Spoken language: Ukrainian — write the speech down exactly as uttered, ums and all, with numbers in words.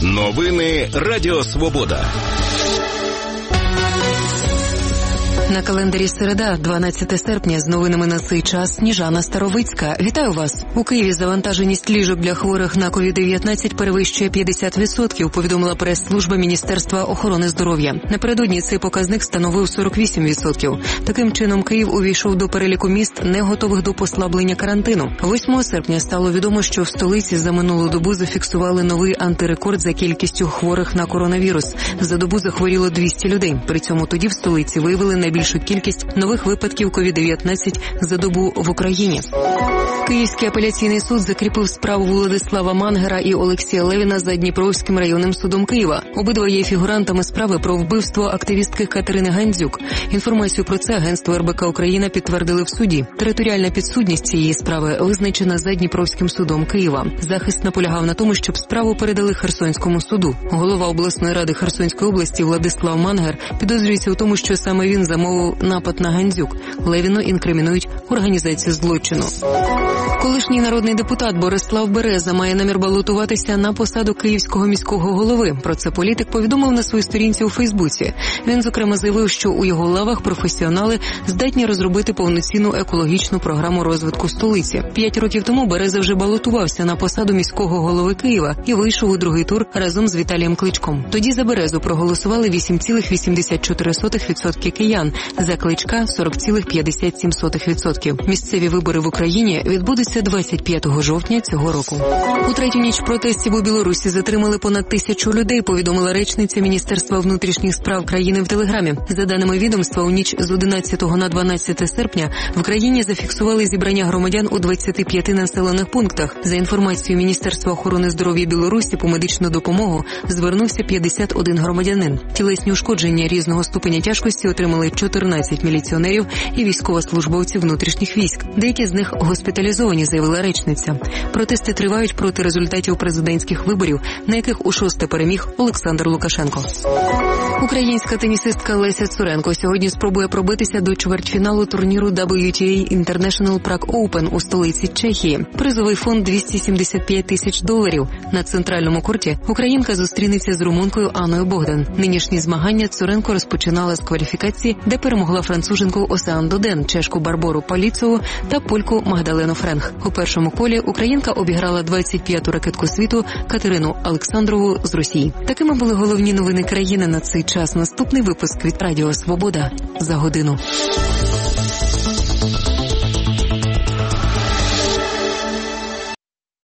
Новини Радіо Свобода. На календарі середа, дванадцяте серпня, з новинами на цей час Сніжана Старовицька. Вітаю вас. У Києві завантаженість ліжок для хворих на ковід дев'ятнадцять перевищує п'ятдесят відсотків, повідомила прес-служба Міністерства охорони здоров'я. Напередодні цей показник становив сорок вісім відсотків. Таким чином, Київ увійшов до переліку міст, не готових до послаблення карантину. восьмого серпня стало відомо, що в столиці за минулу добу зафіксували новий антирекорд за кількістю хворих на коронавірус. За добу захворіло двісті людей. При цьому тоді в столиці виявили найбільшу кількість нових випадків ковід дев'ятнадцять за добу в Україні. Київський апеляційний суд закріпив справу Владислава Мангера і Олексія Левіна за Дніпровським районним судом Києва. Обидва є фігурантами справи про вбивство активістки Катерини Гандзюк. Інформацію про це агентство ер бе ка Україна підтвердили в суді. Територіальна підсудність цієї справи визначена за Дніпровським судом Києва. Захист наполягав на тому, щоб справу передали Херсонському суду. Голова обласної ради Херсонської області Владислав Мангер підозрюється у тому, що саме він замовив напад на Гандзюк. Левіну інкримінують організацію злочину. Колишній народний депутат Борислав Береза має намір балотуватися на посаду київського міського голови. Про це політик повідомив на своїй сторінці у Фейсбуці. Він, зокрема, заявив, що у його лавах професіонали здатні розробити повноцінну екологічну програму розвитку столиці. П'ять років тому Береза вже балотувався на посаду міського голови Києва і вийшов у другий тур разом з Віталієм Кличком. Тоді за Березу проголосували вісім цілих вісімдесят чотири сотих відсотка киян, за Кличка – сорок цілих п'ятдесят сім сотих відсотка. Місцеві вибори в Україні відбудуться двадцять п'ятого жовтня цього року. У третю ніч протестів у Білорусі затримали понад тисячу людей, повідомила речниця Міністерства внутрішніх справ країни в Телеграмі. За даними відомства, у ніч з одинадцятого на дванадцяте серпня в країні зафіксували зібрання громадян у двадцяти п'яти населених пунктах. За інформацією Міністерства охорони здоров'я Білорусі, по медичну допомогу звернувся п'ятдесят один громадянин. Тілесні ушкодження різного ступеня тяжкості отримали чотирнадцять міліціонерів і військовослужбовців внутрішніх військ. Деякі з них госпіталізовані, заявила речниця. Протести тривають проти результатів президентських виборів, на яких у шосте переміг Олександр Лукашенко. Українська тенісистка Леся Цуренко сьогодні спробує пробитися до чвертьфіналу турніру дабл ю ті ей International Prague Open у столиці Чехії. Призовий фонд двісті сімдесят п'ять тисяч доларів. На центральному корті українка зустрінеться з румункою Анною Богдан. Нинішні змагання Цуренко розпочинала з кваліфікації, де перемогла француженку Осеан Доден, чешку Барбору Паліцову та польку Магдалену Френх. У першому колі українка обіграла двадцять п'яту ракетку світу Катерину Олександрову з Росії. Такими були головні новини країни на цей час. Наступний випуск від Радіо Свобода за годину.